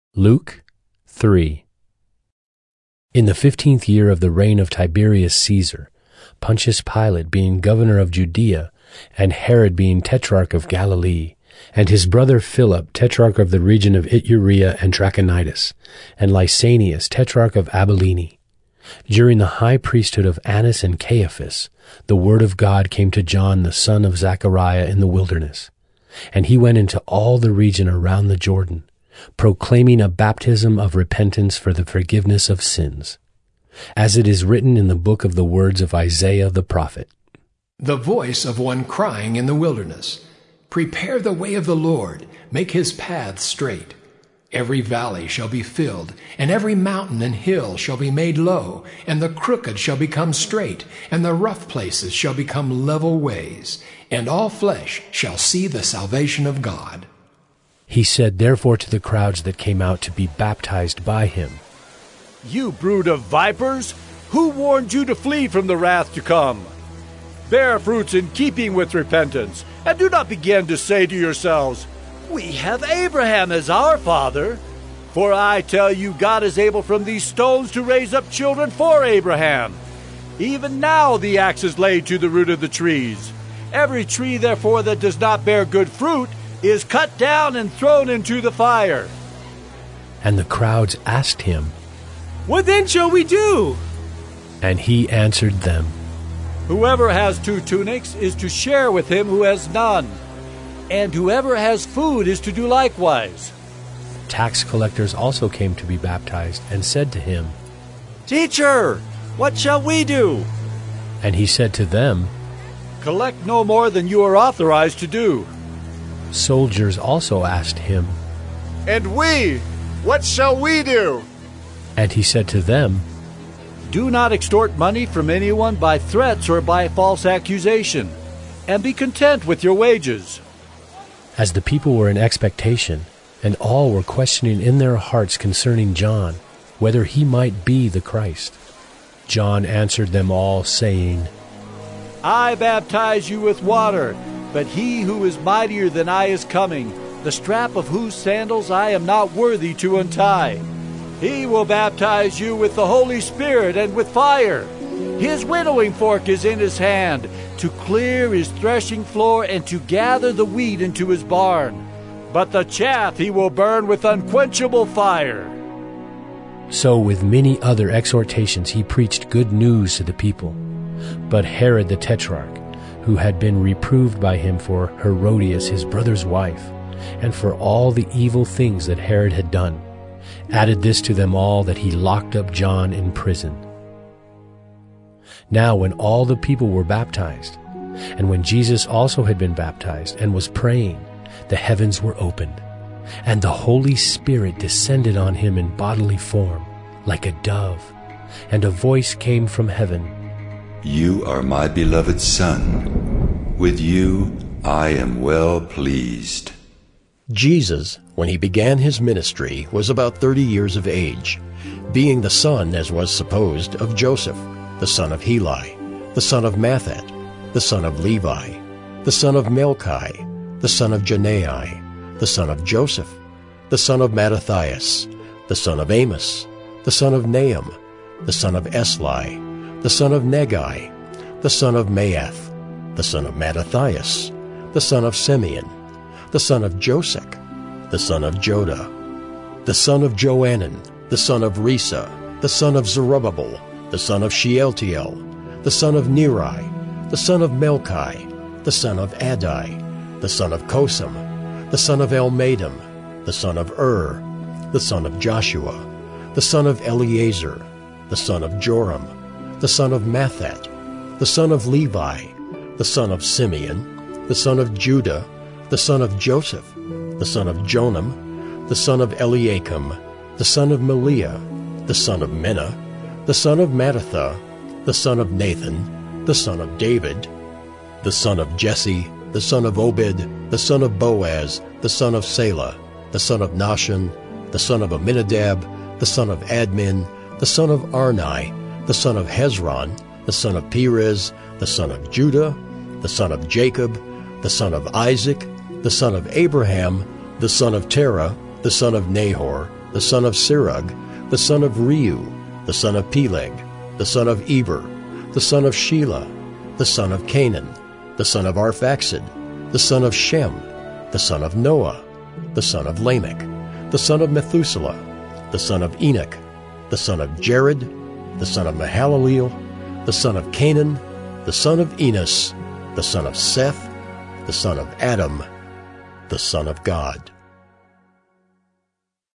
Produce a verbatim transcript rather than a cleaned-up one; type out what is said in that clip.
Luke three. In the fifteenth year of the reign of Tiberius Caesar, Pontius Pilate being governor of Judea, and Herod being tetrarch of Galilee, and his brother Philip tetrarch of the region of Iturea and Trachonitis, and Lysanias tetrarch of Abilene, during the high priesthood of Annas and Caiaphas, the word of God came to John the son of Zechariah in the wilderness. And he went into all the region around the Jordan, proclaiming a baptism of repentance for the forgiveness of sins, as it is written in the book of the words of Isaiah the prophet. The voice of one crying in the wilderness, "Prepare the way of the Lord, make his paths straight. Every valley shall be filled, and every mountain and hill shall be made low, and the crooked shall become straight, and the rough places shall become level ways, and all flesh shall see the salvation of God." He said therefore to the crowds that came out to be baptized by him, "You brood of vipers, who warned you to flee from the wrath to come? Bear fruits in keeping with repentance, and do not begin to say to yourselves, 'We have Abraham as our father.' For I tell you, God is able from these stones to raise up children for Abraham. Even now the axe is laid to the root of the trees. Every tree, therefore, that does not bear good fruit is cut down and thrown into the fire." And the crowds asked him, "What then shall we do?" And he answered them, "Whoever has two tunics is to share with him who has none, and whoever has food is to do likewise." Tax collectors also came to be baptized, and said to him, "Teacher, what shall we do?" And he said to them, "Collect no more than you are authorized to do." Soldiers also asked him, "And we, what shall we do?" And he said to them, "Do not extort money from anyone by threats or by false accusation, and be content with your wages." As the people were in expectation, and all were questioning in their hearts concerning John, whether he might be the Christ, John answered them all, saying, "I baptize you with water, but he who is mightier than I is coming, the strap of whose sandals I am not worthy to untie. He will baptize you with the Holy Spirit and with fire. His winnowing fork is in his hand, to clear his threshing floor and to gather the wheat into his barn. But the chaff he will burn with unquenchable fire." So with many other exhortations he preached good news to the people. But Herod the Tetrarch, who had been reproved by him for Herodias his brother's wife, and for all the evil things that Herod had done, added this to them all, that he locked up John in prison. Now when all the people were baptized, and when Jesus also had been baptized and was praying, the heavens were opened, and the Holy Spirit descended on him in bodily form, like a dove, and a voice came from heaven, "You are my beloved Son. With you I am well pleased." Jesus, when he began his ministry, was about thirty years of age, being the son, as was supposed, of Joseph, the son of Heli, the son of Matthat, the son of Levi, the son of Melchi, the son of Jannai, the son of Joseph, the son of Mattathias, the son of Amos, the son of Nahum, the son of Esli, the son of Negai, the son of Maath, the son of Mattathias, the son of Simeon, the son of Josech, the son of Joda, the son of Joanan, the son of Risa, the son of Zerubbabel, the son of Shealtiel, the son of Neri, the son of Melchi, the son of Adai, the son of Kosam, the son of Elmadam, the son of Ur, the son of Joshua, the son of Eleazar, the son of Joram, the son of Matthat, the son of Levi, the son of Simeon, the son of Judah, the son of Joseph, the son of Jonam, the son of Eliakim, the son of Meliah, the son of Menah, the son of Mattatha, the son of Nathan, the son of David, the son of Jesse, the son of Obed, the son of Boaz, the son of Salah, the son of Nahshon, the son of Amminadab, the son of Admin, the son of Arni, the son of Hezron, the son of Perez, the son of Judah, the son of Jacob, the son of Isaac, the son of Abraham, the son of Terah, the son of Nahor, the son of Sirug, the son of Reu, the son of Peleg, the son of Eber, the son of Shelah, the son of Canaan, the son of Arphaxad, the son of Shem, the son of Noah, the son of Lamech, the son of Methuselah, the son of Enoch, the son of Jared, the son of Mahalaleel, the son of Canaan, the son of Enos, the son of Seth, the son of Adam, the son of God.